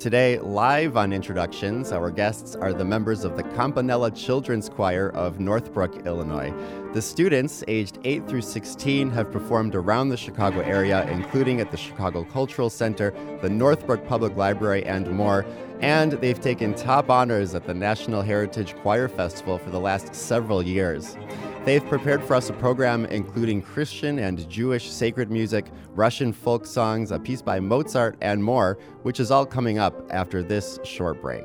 Today, live on Introductions, our guests are the members of the Campanella Children's Choir of Northbrook, Illinois. The students, aged 8 through 16, have performed around the Chicago area, including at the Chicago Cultural Center, the Northbrook Public Library, and more. And they've taken top honors at the National Heritage Choir Festival for the last several years. They've prepared for us a program including Christian and Jewish sacred music, Russian folk songs, a piece by Mozart, and more, which is all coming up after this short break.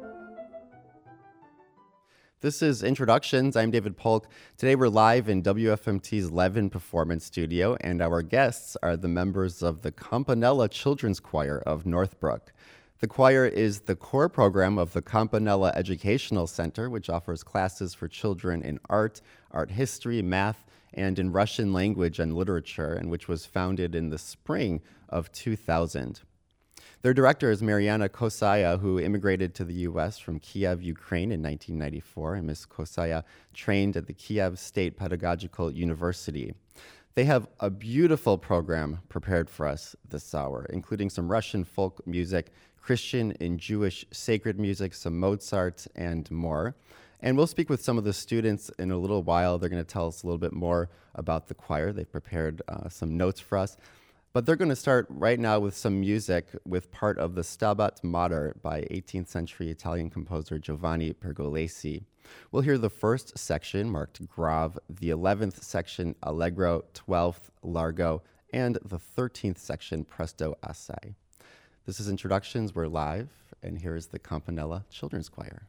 This is Introductions. I'm David Polk. Today we're live in WFMT's Levin Performance Studio, and our guests are the members of the Campanella Children's Choir of Northbrook. The choir is the core program of the Campanella Educational Center, which offers classes for children in art history, math, and in Russian language and literature, and which was founded in the spring of 2000. Their director is Mariana Kosaya, who immigrated to the U.S. from Kiev, Ukraine in 1994, and Ms. Kosaya trained at the Kiev State Pedagogical University. They have a beautiful program prepared for us this hour, including some Russian folk music, Christian and Jewish sacred music, some Mozart, and more. And we'll speak with some of the students in a little while. They're going to tell us a little bit more about the choir. They've prepared some notes for us. But they're going to start right now with some music with part of the Stabat Mater by 18th century Italian composer Giovanni Pergolesi. We'll hear the first section, marked Grave, the 11th section, Allegro, 12th, Largo, and the 13th section, Presto Assai. This is Introductions. We're live, and here is the Campanella Children's Choir.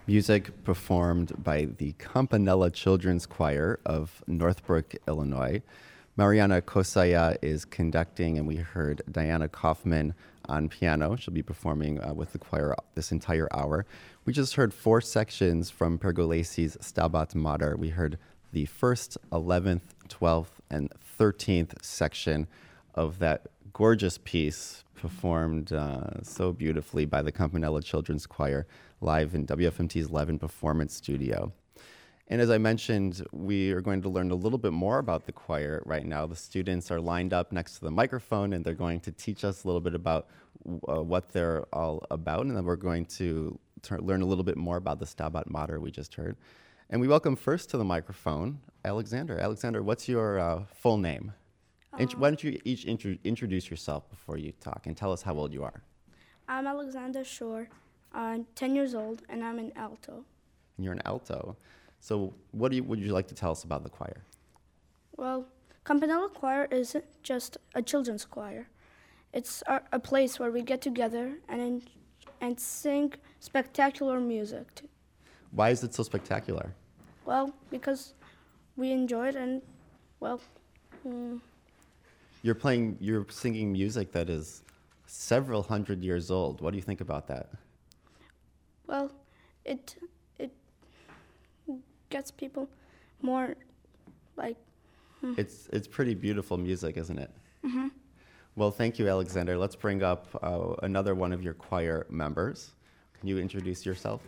Music performed by the Campanella Children's Choir of Northbrook, Illinois. Mariana Kosaya is conducting, and we heard Diana Kaufman on piano. She'll be performing with the choir this entire hour. We just heard 4 sections from Pergolesi's Stabat Mater. We heard the first, 11th, 12th, and 13th section of that gorgeous piece performed so beautifully by the Campanella Children's Choir live in WFMT's Levin Performance Studio. And as I mentioned, we are going to learn a little bit more about the choir right now. The students are lined up next to the microphone, and they're going to teach us a little bit about what they're all about, and then we're going to learn a little bit more about the Stabat Mater we just heard. And we welcome first to the microphone Alexander. Alexander, what's your full name? Why don't you each introduce yourself before you talk and tell us how old you are? I'm Alexander Shore. I'm 10 years old, and I'm an alto. And you're an alto. So what would you like to tell us about the choir? Well, Campanella Choir isn't just a children's choir. It's a place where we get together and sing spectacular music. Why is it so spectacular? Well, because we enjoy it, and, well... You're singing music that is several hundred years old. What do you think about that? Well, it gets people more like... It's pretty beautiful music, isn't it? Mm-hmm. Well, thank you, Alexander. Let's bring up another one of your choir members. Can you introduce yourself?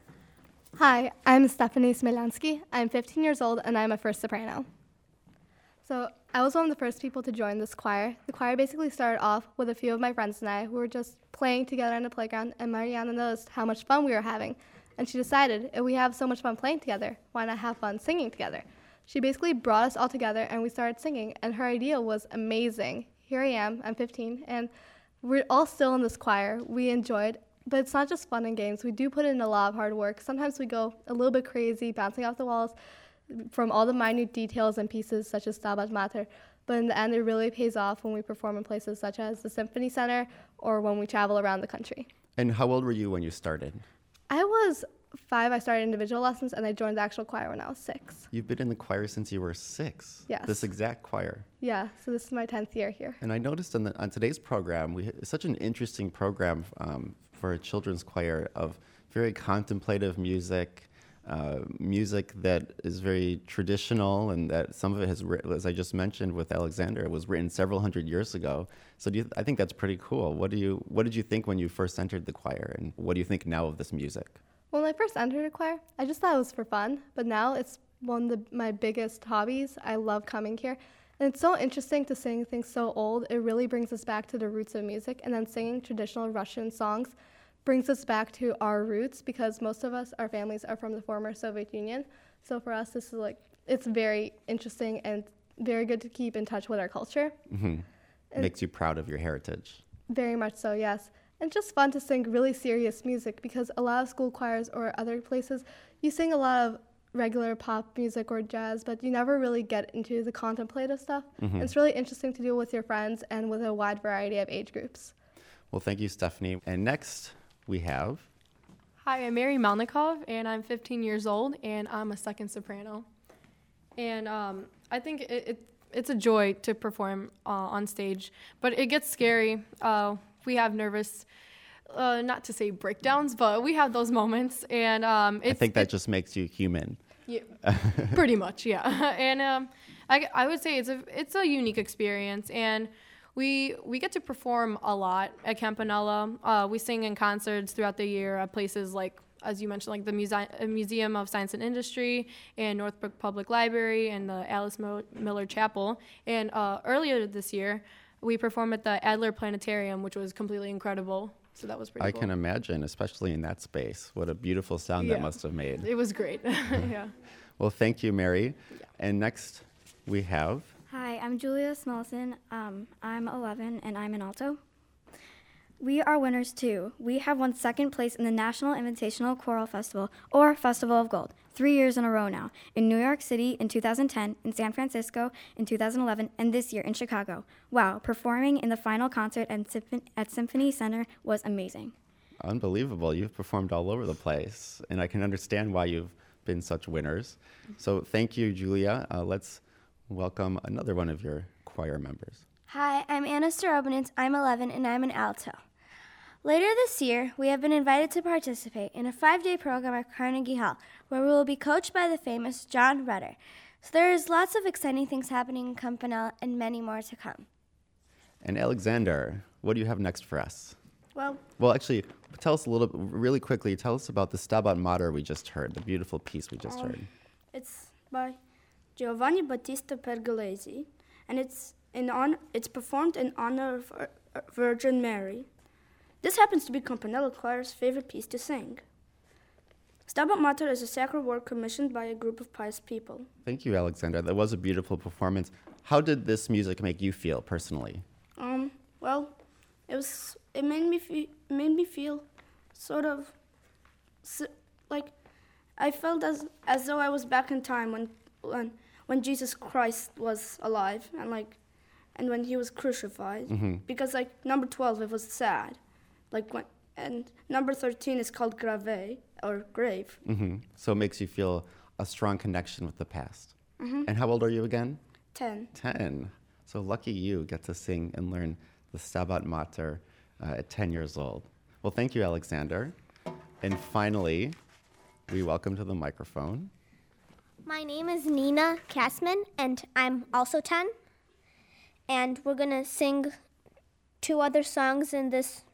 Hi, I'm Stephanie Smilansky. I'm 15 years old, and I'm a first soprano. So I was one of the first people to join this choir. The choir basically started off with a few of my friends and I who were just playing together on the playground, and Mariana noticed how much fun we were having. And she decided, if we have so much fun playing together, why not have fun singing together? She basically brought us all together, and we started singing, and her idea was amazing. Here I am, I'm 15, and we're all still in this choir. We enjoyed, but it's not just fun and games. We do put in a lot of hard work. Sometimes we go a little bit crazy, bouncing off the walls, from all the minute details and pieces such as Stabat Mater, but in the end it really pays off when we perform in places such as the Symphony Center or when we travel around the country. And how old were you when you started? I was 5. I started individual lessons, and I joined the actual choir when I was 6. You've been in the choir since you were 6? Yes. This exact choir? Yeah, so this is my 10th year here. And I noticed on today's program, it's such an interesting program for a children's choir of very contemplative music, music that is very traditional, and that some of it has, as I just mentioned with Alexander, was written several hundred years ago. So I think that's pretty cool. What did you think when you first entered the choir, and what do you think now of this music? When I first entered the choir, I just thought it was for fun, but now it's one of my biggest hobbies. I love coming here, and it's so interesting to sing things so old. It really brings us back to the roots of music, and then singing traditional Russian songs brings us back to our roots, because most of us, our families, are from the former Soviet Union. So for us, this is it's very interesting and very good to keep in touch with our culture. Mm-hmm. Makes you proud of your heritage. Very much so, yes. And just fun to sing really serious music, because a lot of school choirs or other places, you sing a lot of regular pop music or jazz, but you never really get into the contemplative stuff. Mm-hmm. It's really interesting to do with your friends and with a wide variety of age groups. Well, thank you, Stephanie. And next we have... Hi, I'm Mary Melnikov, and I'm 15 years old, and I'm a second soprano. And I think it's a joy to perform on stage, but it gets scary. We have nervous, not to say breakdowns, but we have those moments, and I think that just makes you human. Yeah, pretty much, yeah. And I would say it's a unique experience, and we get to perform a lot at Campanella. We sing in concerts throughout the year at places like, as you mentioned, like the Museum of Science and Industry and Northbrook Public Library and the Alice Miller Chapel. And earlier this year, we performed at the Adler Planetarium, which was completely incredible. So that was pretty cool. I can imagine, especially in that space. What a beautiful sound that must have made. It was great. Yeah. Well, thank you, Mary. Yeah. And next we have... Hi, I'm Julia Smelson. I'm 11, and I'm an alto. We are winners, too. We have won second place in the National Invitational Choral Festival, or Festival of Gold, 3 years in a row now, in New York City in 2010, in San Francisco in 2011, and this year in Chicago. Wow, performing in the final concert at Symphony Center was amazing. Unbelievable. You've performed all over the place, and I can understand why you've been such winners. So thank you, Julia. Let's welcome another one of your choir members. Hi, I'm Anna Starobinitz. I'm 11 and I'm an alto. Later this year, we have been invited to participate in a 5-day program at Carnegie Hall, where we will be coached by the famous John Rutter. So there is lots of exciting things happening in Campanella and many more to come. And Alexander, what do you have next for us? Well, Actually, tell us a little, really quickly, tell us about the Stabat Mater we just heard, the beautiful piece we just heard. it's by Giovanni Battista Pergolesi, and it's performed in honor of Virgin Mary. This happens to be Campanella Choir's favorite piece to sing. Stabat Mater is a sacred work commissioned by a group of pious people. Thank you, Alexander. That was a beautiful performance. How did this music make you feel personally? Well, it made me feel sort of like I felt as though I was back in time when Jesus Christ was alive and when he was crucified. Mm-hmm. Because number 12 it was sad, and number 13 is called grave or grave. Mm-hmm. So it makes you feel a strong connection with the past. Mm-hmm. And how old are you again? 10. 10. So lucky you get to sing and learn the Stabat Mater at 10 years old. Well, thank you, Alexander. And finally, we welcome to the microphone. My name is Nina Kassman, and I'm also 10. And we're going to sing 2 other songs in this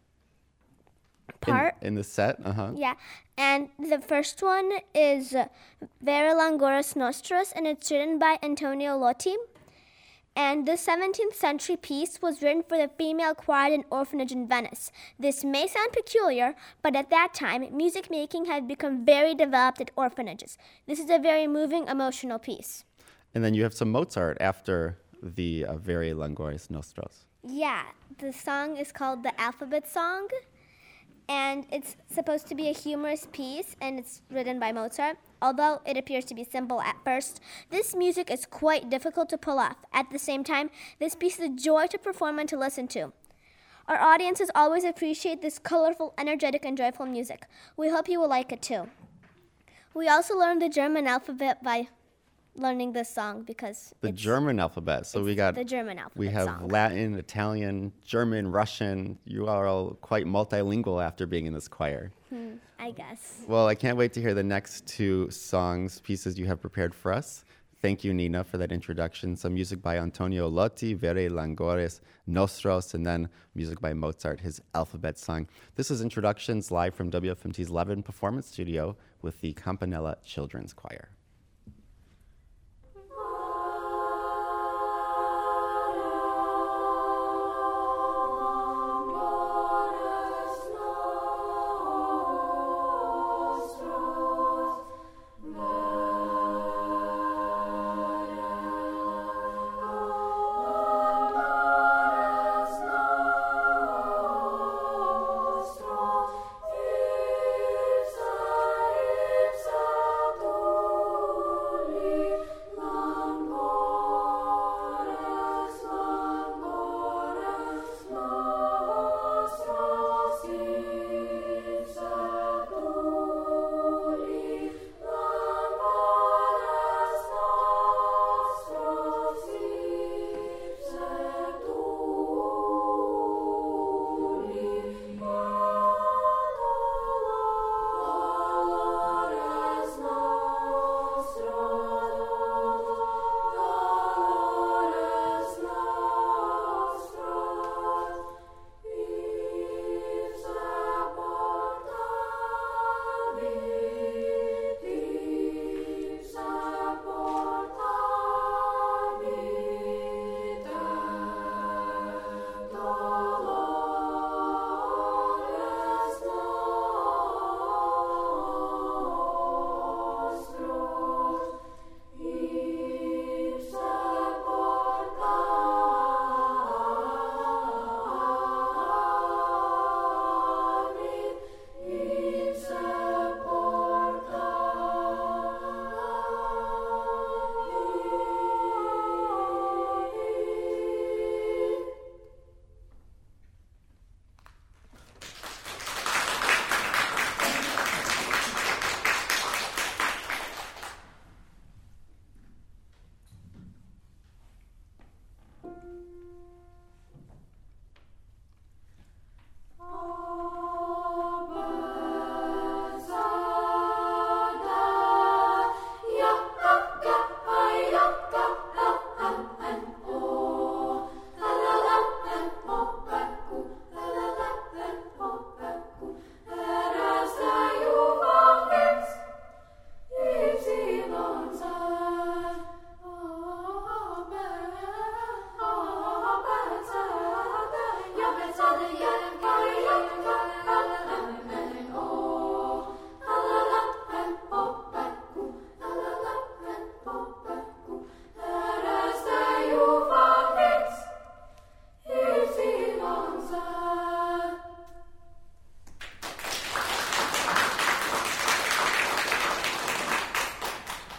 part. In the set, Yeah, and the first one is Vere Langoris Nostros, and it's written by Antonio Lotti. And this 17th century piece was written for the female choir in orphanage in Venice. This may sound peculiar, but at that time, music making had become very developed at orphanages. This is a very moving, emotional piece. And then you have some Mozart after the Vere Langoris Nostros. Yeah, the song is called the Alphabet Song, and it's supposed to be a humorous piece, and it's written by Mozart. Although it appears to be simple at first, this music is quite difficult to pull off. At the same time, this piece is a joy to perform and to listen to. Our audiences always appreciate this colorful, energetic, and joyful music. We hope you will like it too. We also learned the German alphabet by learning this song because The German alphabet. So we got the German alphabet we have song. Latin, Italian, German, Russian. You are all quite multilingual after being in this choir. I guess. Well, I can't wait to hear the next 2 pieces you have prepared for us. Thank you, Nina, for that introduction. Some music by Antonio Lotti, Vere Langoris Nostros, and then music by Mozart, his Alphabet Song. This is Introductions live from WFMT's Levin Performance Studio with the Campanella Children's Choir. Ipsa, ipsa,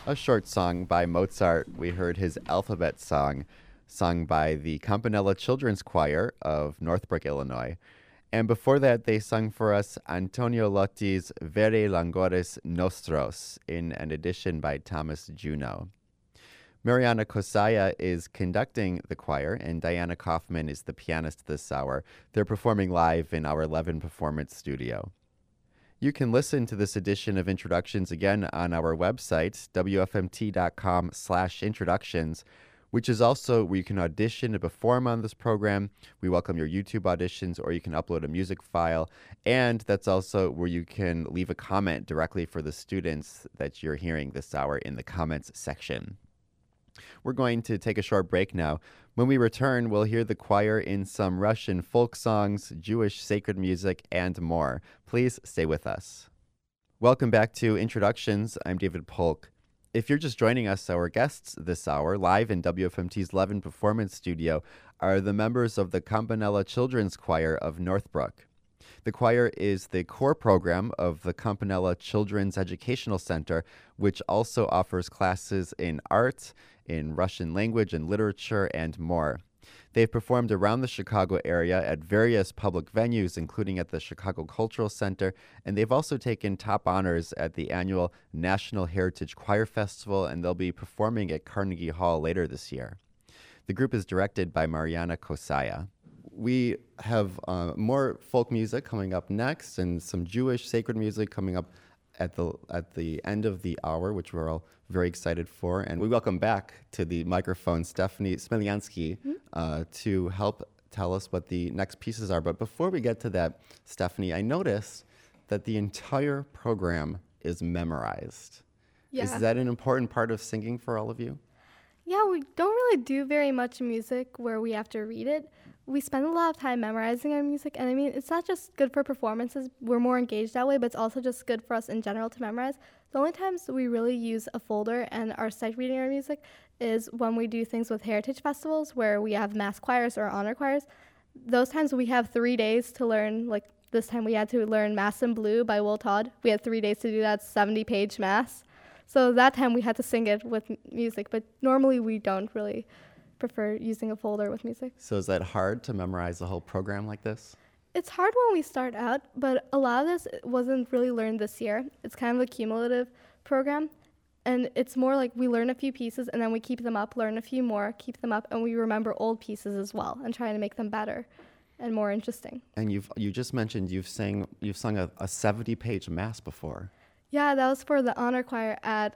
a short song by Mozart. We heard his Alphabet Song, sung by the Campanella Children's Choir of Northbrook, Illinois. And before that, they sung for us Antonio Lotti's Vere Langores Nostros in an edition by Thomas Juneau. Mariana Kosaya is conducting the choir, and Diana Kaufman is the pianist this hour. They're performing live in our 11 Performance Studio. You can listen to this edition of Introductions again on our website, wfmt.com/introductions, which is also where you can audition to perform on this program. We welcome your YouTube auditions, or you can upload a music file. And that's also where you can leave a comment directly for the students that you're hearing this hour in the comments section. We're going to take a short break now. When we return, we'll hear the choir in some Russian folk songs, Jewish sacred music, and more. Please stay with us. Welcome back to Introductions. I'm David Polk. If you're just joining us, our guests this hour, live in WFMT's 11 Performance Studio, are the members of the Campanella Children's Choir of Northbrook. The choir is the core program of the Campanella Children's Educational Center, which also offers classes in art, in Russian language and literature, and more. They've performed around the Chicago area at various public venues, including at the Chicago Cultural Center, and they've also taken top honors at the annual National Heritage Choir Festival, and they'll be performing at Carnegie Hall later this year. The group is directed by Mariana Kosaya. We have more folk music coming up next, and some Jewish sacred music coming up at the end of the hour, which we're all very excited for. And we welcome back to the microphone Stephanie Smeliansky to help tell us what the next pieces are. But before we get to that, Stephanie, I noticed that the entire program is memorized. Yeah. Is that an important part of singing for all of you? Yeah, we don't really do very much music where we have to read it. We spend a lot of time memorizing our music, and I mean, it's not just good for performances, we're more engaged that way, but it's also just good for us in general to memorize. The only times we really use a folder and are sight reading our music is when we do things with heritage festivals where we have mass choirs or honor choirs. Those times we have 3 days to learn, like this time we had to learn Mass in Blue by Will Todd. We had 3 days to do that 70-page mass. So that time we had to sing it with music, but normally we don't really prefer using a folder with music. So is that hard to memorize a whole program like this? It's hard when we start out, but a lot of this wasn't really learned this year. It's kind of a cumulative program, and it's more like we learn a few pieces and then we keep them up, learn a few more, keep them up, and we remember old pieces as well and trying to make them better and more interesting. And you just mentioned you've sung a 70-page mass before. Yeah, that was for the honor choir at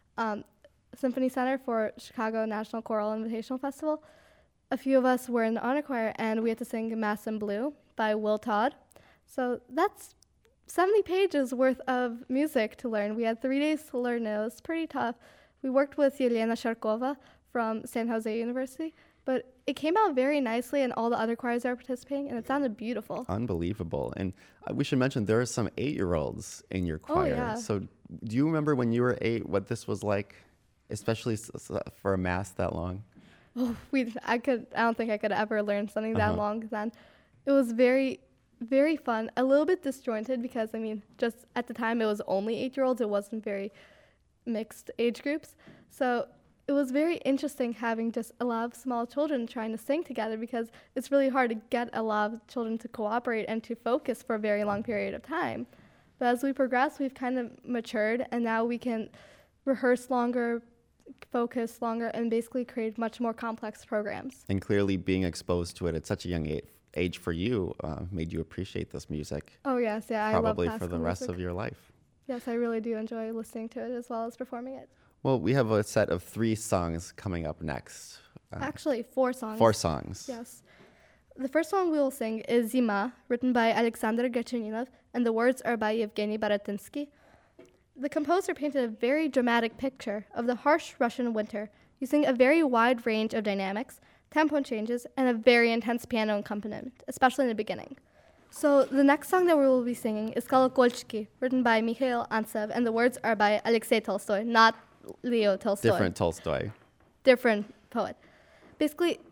Symphony Center for Chicago National Choral Invitational Festival. A few of us were in the honor choir, and we had to sing Mass in Blue by Will Todd. So that's 70 pages worth of music to learn. We had 3 days to learn it. It was pretty tough. We worked with Yelena Sharkova from San Jose University, but it came out very nicely, and all the other choirs are participating, and it sounded beautiful. Unbelievable. And we should mention there are some 8-year-olds in your choir. Oh, yeah. So do you remember when you were 8 what this was like, especially for a mass that long? Oh, I don't think I could ever learn something that long then. It was very, very fun. A little bit disjointed because, I mean, just at the time it was only 8-year-olds. It wasn't very mixed age groups. So it was very interesting having just a lot of small children trying to sing together because it's really hard to get a lot of children to cooperate and to focus for a very long period of time. But as we progress, we've kind of matured, and now we can rehearse longer, focus longer, and basically create much more complex programs. And clearly being exposed to it at such a young age for you made you appreciate this music. Oh, yes, yeah, I love probably classical for the rest music. of your life. Yes, I really do enjoy listening to it as well as performing it. Well, we have a set of 3 songs coming up next. Actually, 4 songs. 4 songs. Yes. The first one we will sing is Zima, written by Alexander Gachaninov, and the words are by Yevgeny Baratinsky. The composer painted a very dramatic picture of the harsh Russian winter, using a very wide range of dynamics, tempo changes, and a very intense piano accompaniment, especially in the beginning. So the next song that we will be singing is Kolokolchki, written by Mikhail Antsev, and the words are by Alexei Tolstoy, not Leo Tolstoy. Different Tolstoy. Different poet. Basically,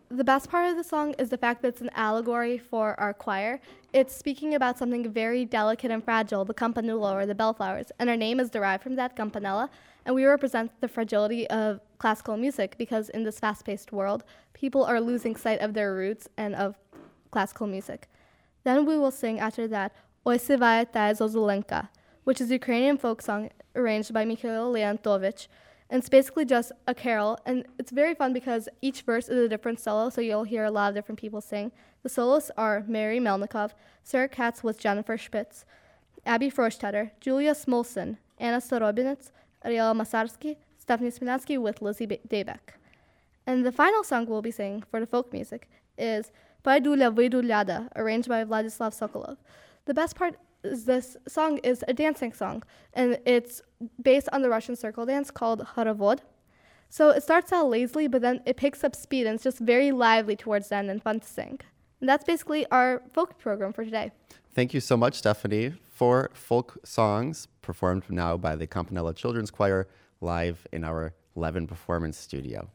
The best part of the song is the fact that it's an allegory for our choir. It's speaking about something very delicate and fragile, the campanula or the bellflowers, and our name is derived from that, campanella, and we represent the fragility of classical music because in this fast-paced world, people are losing sight of their roots and of classical music. Then we will sing after that, Oi se vai ta Zozulenka, which is a Ukrainian folk song arranged by Mikhail Leontovich. And it's basically just a carol, and it's very fun because each verse is a different solo, so you'll hear a lot of different people sing. The soloists are Mary Melnikov, Sarah Katz with Jennifer Spitz, Abby Frostetter, Julia Smolson, Anna Storobinets, Ariela Masarsky, Stephanie Sminansky with Lizzie Daybeck. And the final song we'll be singing for the folk music is Paidulia Vydulyada, arranged by Vladislav Sokolov. The best part is this song is a dancing song, and it's based on the Russian circle dance called Horovod. So it starts out lazily, but then it picks up speed, and it's just very lively towards the end and fun to sing. And that's basically our folk program for today. Thank you so much, Stephanie, for folk songs performed now by the Campanella Children's Choir live in our Levin Performance Studio.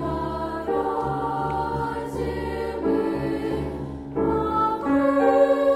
Thank you.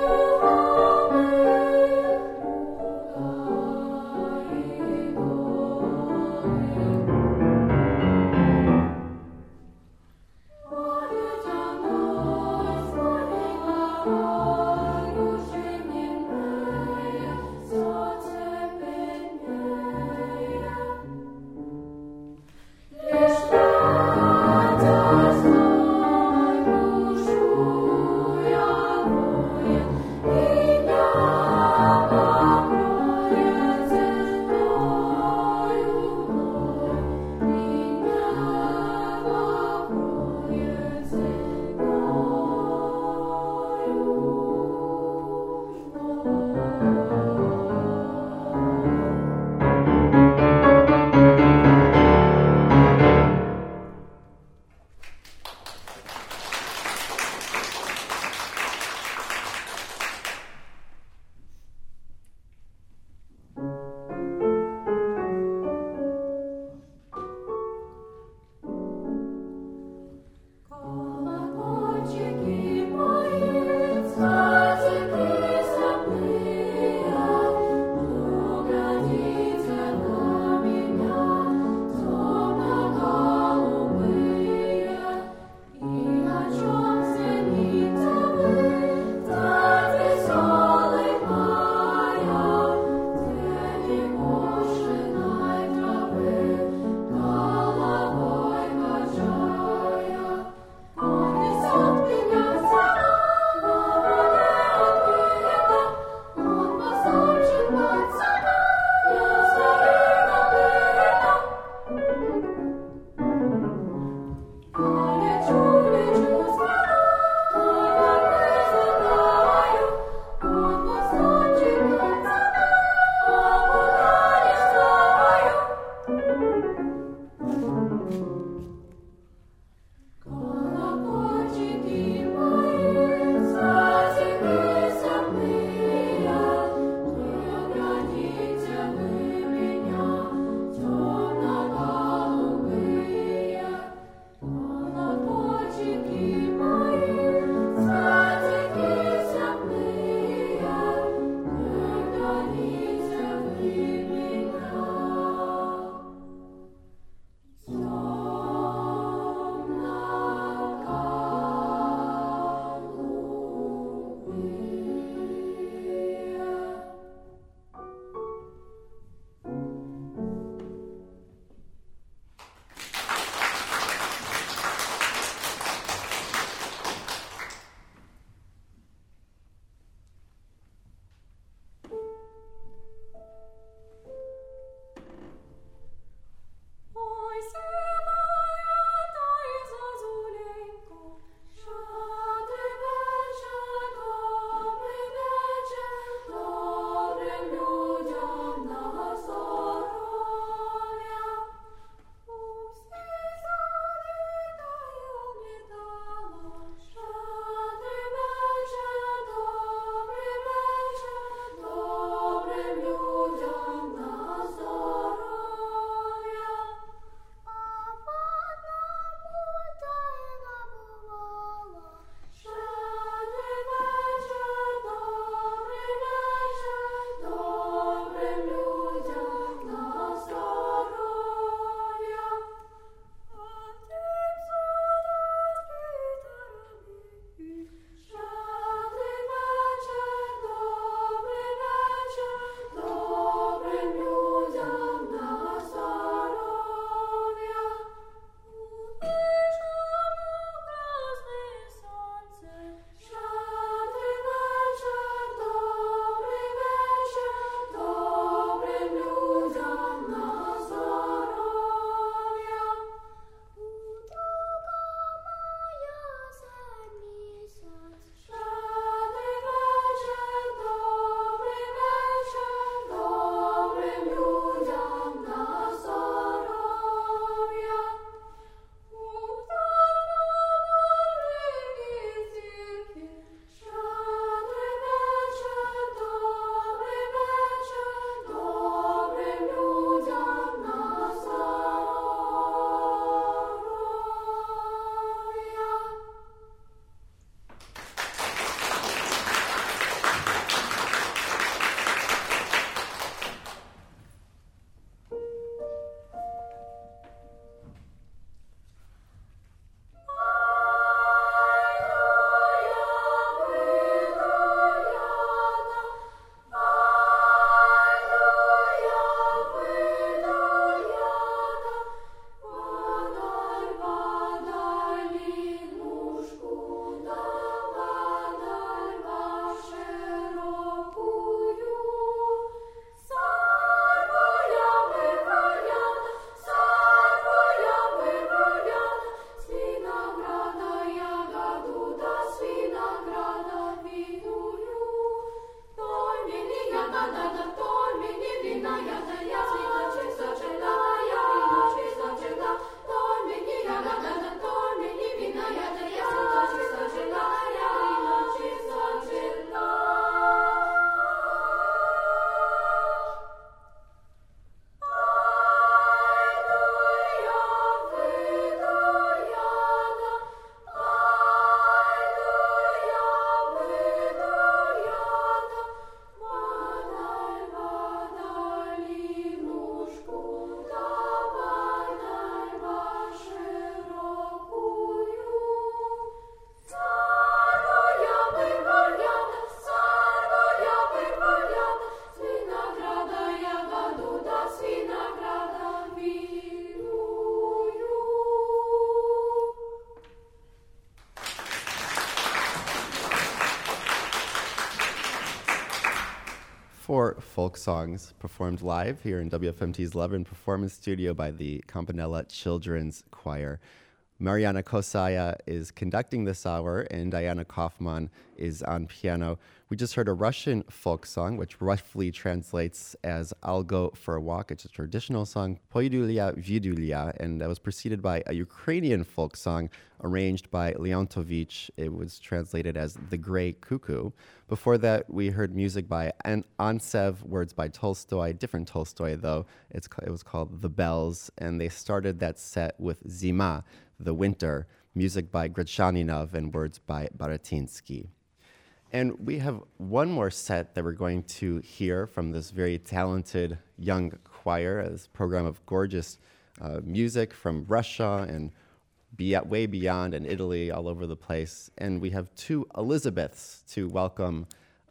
4 folk songs performed live here in WFMT's Levin Performance Studio by the Campanella Children's Choir. Mariana Kosaya is conducting this hour, and Diana Kaufman is on piano. We just heard a Russian folk song, which roughly translates as I'll Go for a Walk. It's a traditional song, Poidulia Vidulia, and that was preceded by a Ukrainian folk song arranged by Leontovich. It was translated as The Gray Cuckoo. Before that, we heard music by Antsev, words by Tolstoy, different Tolstoy though. It was called The Bells, and they started that set with Zima, The Winter, music by Grachaninov and words by Baratinsky. And we have one more set that we're going to hear from this very talented young choir, this program of gorgeous music from Russia and way beyond, and Italy, all over the place. And we have 2 Elizabeths to welcome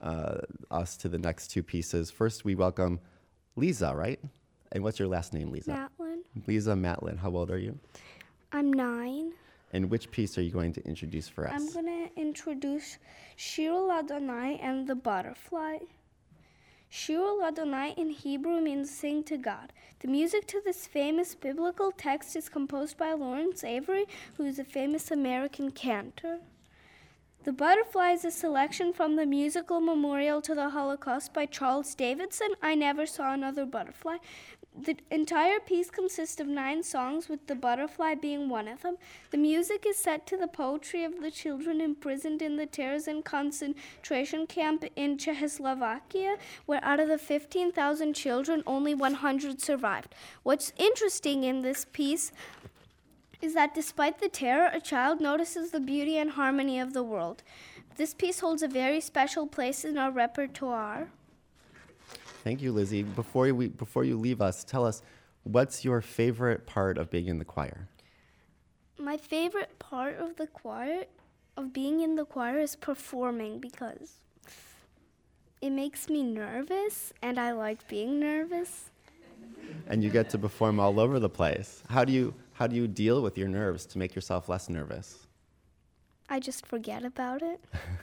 us to the next 2 pieces. First, we welcome Lisa, right? And what's your last name, Lisa? Matlin. Lisa Matlin. How old are you? I'm 9. And which piece are you going to introduce for us? I'm going to introduce Shirul Adonai and the Butterfly. Shirul Adonai in Hebrew means sing to God. The music to this famous biblical text is composed by Lawrence Avery, who is a famous American cantor. The Butterfly is a selection from the musical Memorial to the Holocaust by Charles Davidson, I Never Saw Another Butterfly. The entire piece consists of 9 songs, with The Butterfly being one of them. The music is set to the poetry of the children imprisoned in the Terezin concentration camp in Czechoslovakia, where out of the 15,000 children, only 100 survived. What's interesting in this piece is that despite the terror, a child notices the beauty and harmony of the world. This piece holds a very special place in our repertoire. Thank you, Lizzie. Before you leave us, tell us, what's your favorite part of being in the choir? My favorite part of the choir, of being in the choir, is performing, because it makes me nervous, and I like being nervous. And you get to perform all over the place. How do you deal with your nerves to make yourself less nervous? I just forget about it.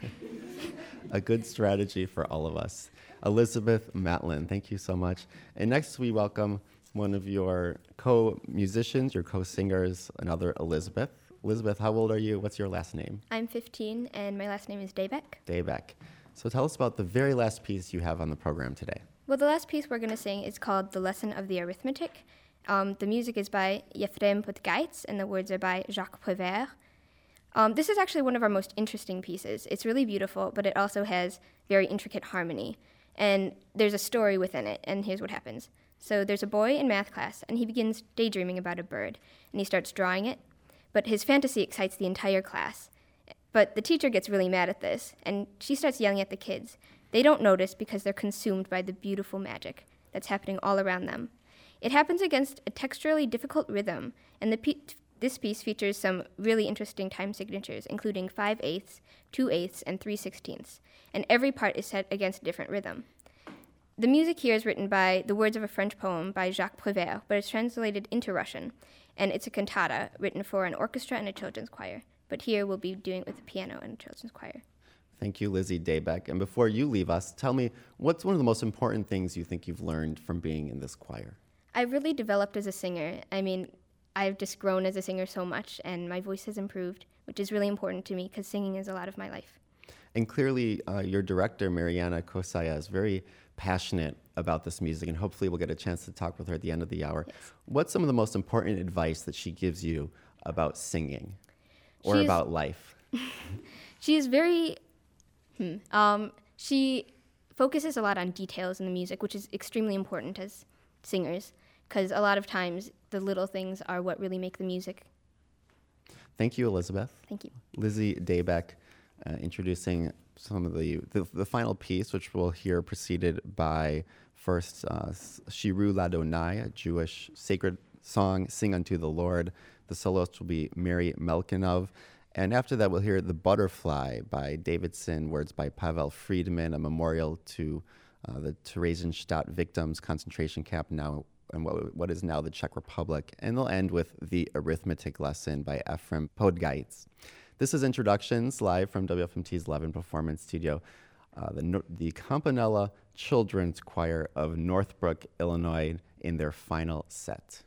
A good strategy for all of us. Elizabeth Matlin, thank you so much. And next we welcome one of your co-musicians, your co-singers, another Elizabeth. Elizabeth, how old are you? What's your last name? I'm 15, and my last name is Daybeck. Daybeck. So tell us about the very last piece you have on the program today. Well, the last piece we're going to sing is called The Lesson of the Arithmetic. The music is by Yefrem Podgaitz, and the words are by Jacques Prévert. This is actually one of our most interesting pieces. It's really beautiful, but it also has very intricate harmony. And there's a story within it, and here's what happens. So there's a boy in math class, and he begins daydreaming about a bird, and he starts drawing it. But his fantasy excites the entire class. But the teacher gets really mad at this, and she starts yelling at the kids. They don't notice because they're consumed by the beautiful magic that's happening all around them. It happens against a texturally difficult rhythm, and this piece features some really interesting time signatures, including 5/8, 2/8, and 3/16, and every part is set against a different rhythm. The music here is written by the words of a French poem by Jacques Prévert, but it's translated into Russian, and it's a cantata written for an orchestra and a children's choir. But here we'll be doing it with a piano and a children's choir. Thank you, Lizzie Daybeck. And before you leave us, tell me, what's one of the most important things you think you've learned from being in this choir? I've really developed as a singer. I mean, I've just grown as a singer so much, and my voice has improved, which is really important to me because singing is a lot of my life. And clearly, your director, Mariana Kosaya, is very passionate about this music, and hopefully we'll get a chance to talk with her at the end of the hour. Yes. What's some of the most important advice that she gives you about singing or about life? She is very... She focuses a lot on details in the music, which is extremely important as singers, because a lot of times the little things are what really make the music. Thank you, Elizabeth. Thank you. Lizzie Daybeck, introducing some of the final piece, which we'll hear preceded by first Shirul Ladonai, a Jewish sacred song, Sing Unto the Lord. The soloist will be Mary Melkinov. And after that, we'll hear The Butterfly by Davidson, words by Pavel Friedman, a memorial to the Theresienstadt victims concentration camp now in what is now the Czech Republic. And they'll end with The Arithmetic Lesson by Ephraim Podgaitz. This is Introductions, live from WFMT's Levin Performance Studio. the Campanella Children's Choir of Northbrook, Illinois, in their final set.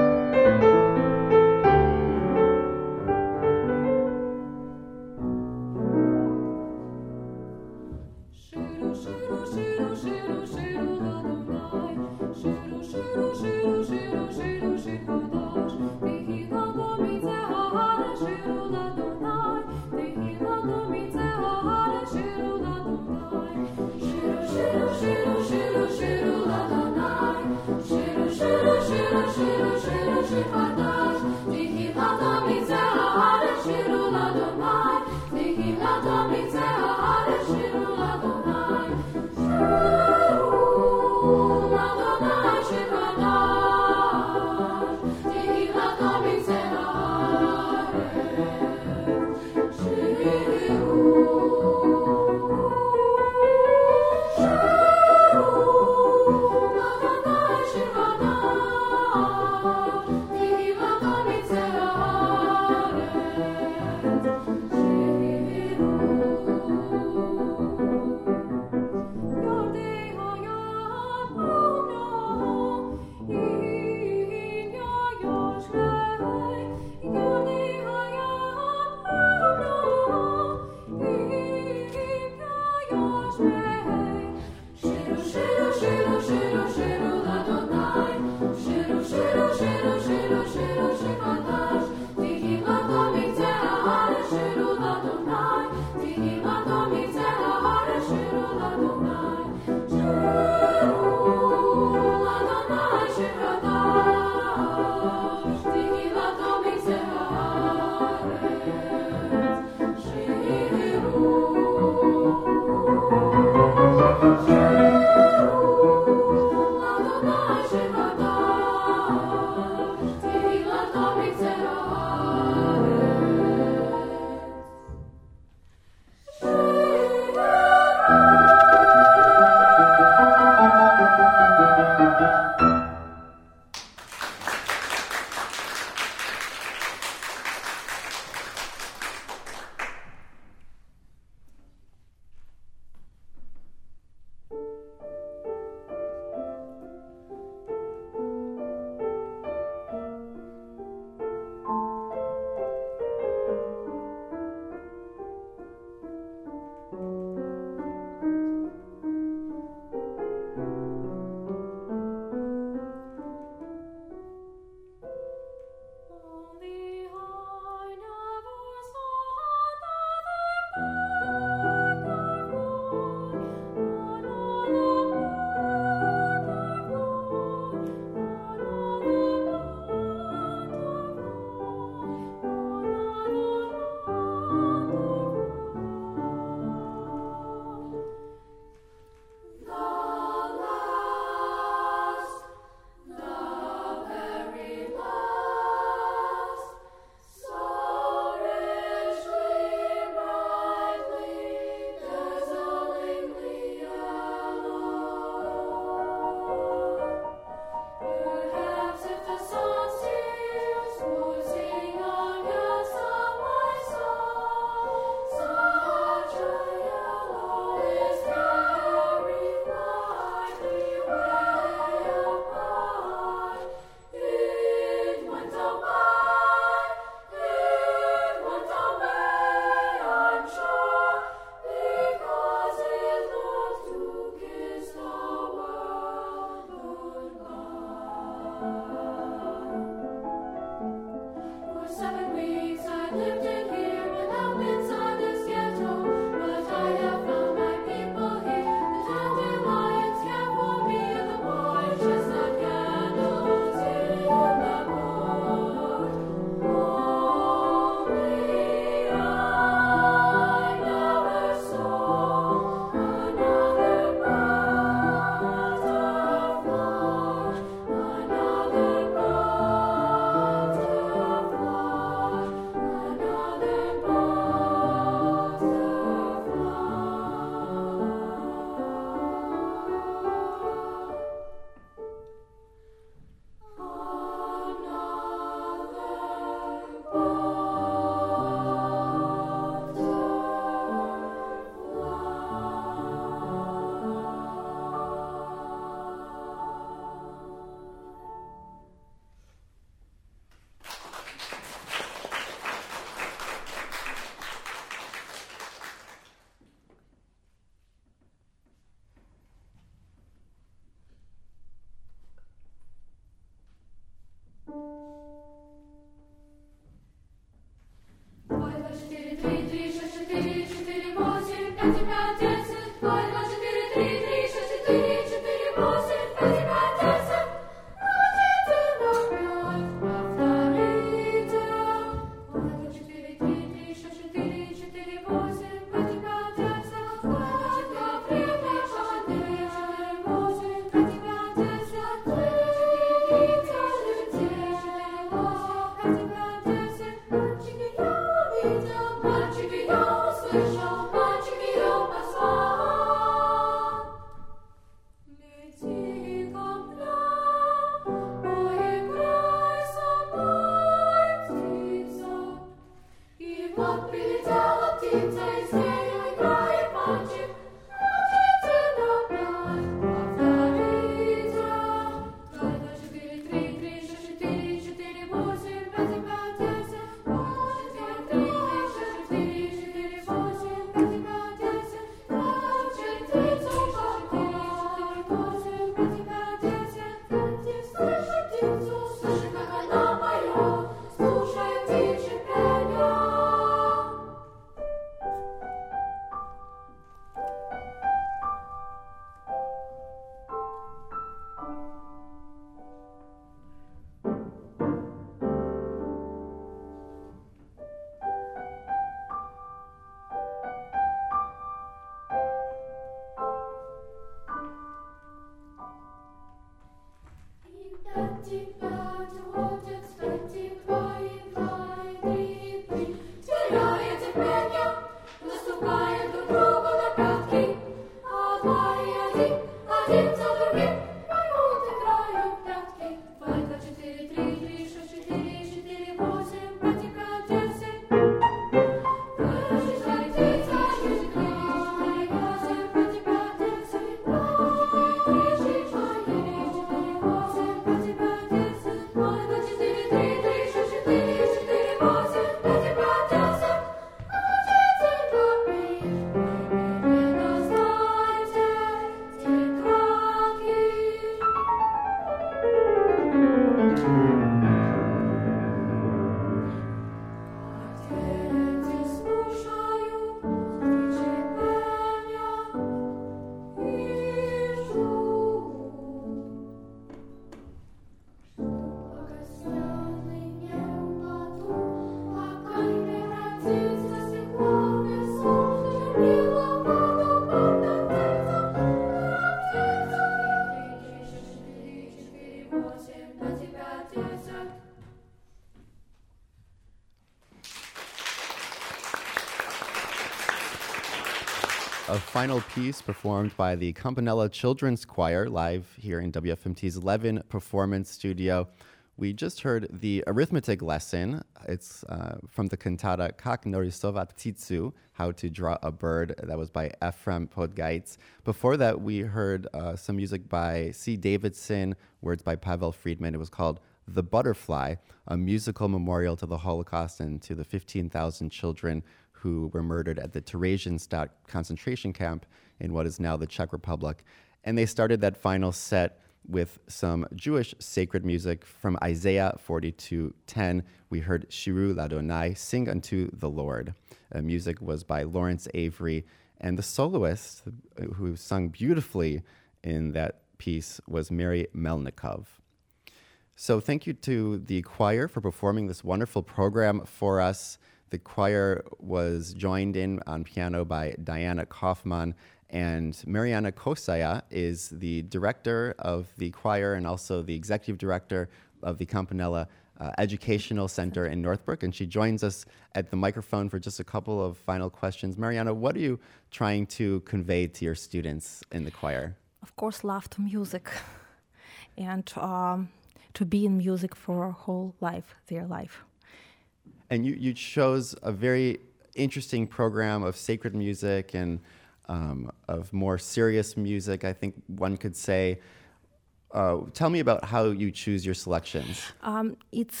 a final piece performed by the Campanella Children's Choir live here in WFMT's Levin Performance Studio. We just heard the arithmetic lesson. It's from the cantata Kak narysować pticu, How to Draw a Bird. That was by Ephraim Podgaitz. Before that, we heard some music by C. Davidson, words by Pavel Friedman. It was called The Butterfly, a musical memorial to the Holocaust and to the 15,000 children who were murdered at the Theresienstadt concentration camp in what is now the Czech Republic. And they started that final set with some Jewish sacred music from Isaiah 42:10. We heard Shiru Ladonai, Sing Unto the Lord. Music was by Lawrence Avery, and the soloist who sung beautifully in that piece was Mary Melnikov. So thank you to the choir for performing this wonderful program for us. The choir was joined in on piano by Diana Kaufman, and Mariana Kosaya is the director of the choir and also the executive director of the Campanella Educational Center in Northbrook, and she joins us at the microphone for just a couple of final questions. Mariana, what are you trying to convey to your students in the choir? Of course, love to music and to be in music for whole life, their life. And you chose a very interesting program of sacred music and of more serious music, I think one could say. Tell me about how you choose your selections. It's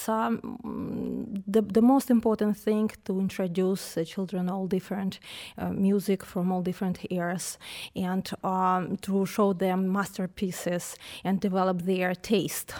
the most important thing to introduce the children all different music from all different eras and to show them masterpieces and develop their taste.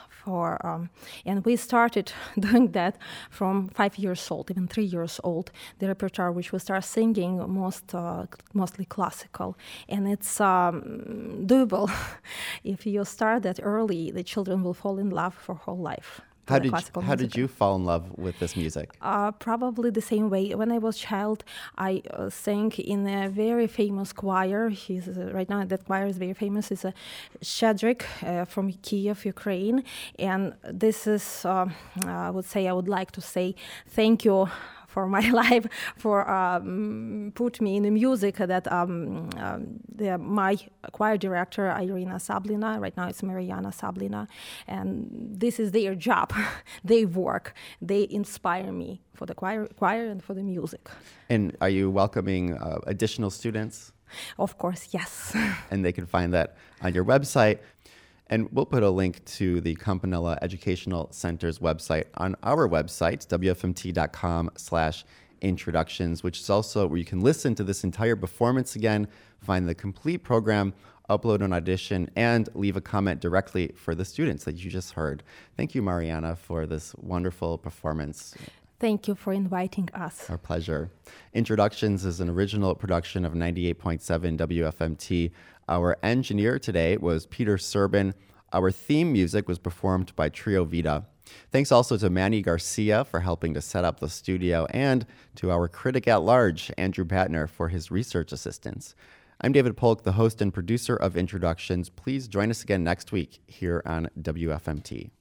And we started doing that from 5 years old, even 3 years old. The repertoire which we start singing mostly classical, and it's doable. If you start that early, the children will fall in love for whole life. How did you fall in love with this music? Probably the same way. When I was a child, I sang in a very famous choir. He's right now that choir is very famous. It's a Shedrik from Kiev, Ukraine. And this is, I would like to say thank you for my life, for put me in the music that my choir director, Irina Sablina, right now it's Mariana Sablina, and this is their job. They work. They inspire me for the choir and for the music. And are you welcoming additional students? Of course, yes. And they can find that on your website. And we'll put a link to the Campanella Educational Center's website on our website, wfmt.com/introductions, which is also where you can listen to this entire performance again, find the complete program, upload an audition, and leave a comment directly for the students that you just heard. Thank you, Mariana, for this wonderful performance. Thank you for inviting us. Our pleasure. Introductions is an original production of 98.7 WFMT. Our engineer today was Peter Serbin. Our theme music was performed by Trio Vida. Thanks also to Manny Garcia for helping to set up the studio, and to our critic at large, Andrew Patner, for his research assistance. I'm David Polk, the host and producer of Introductions. Please join us again next week here on WFMT.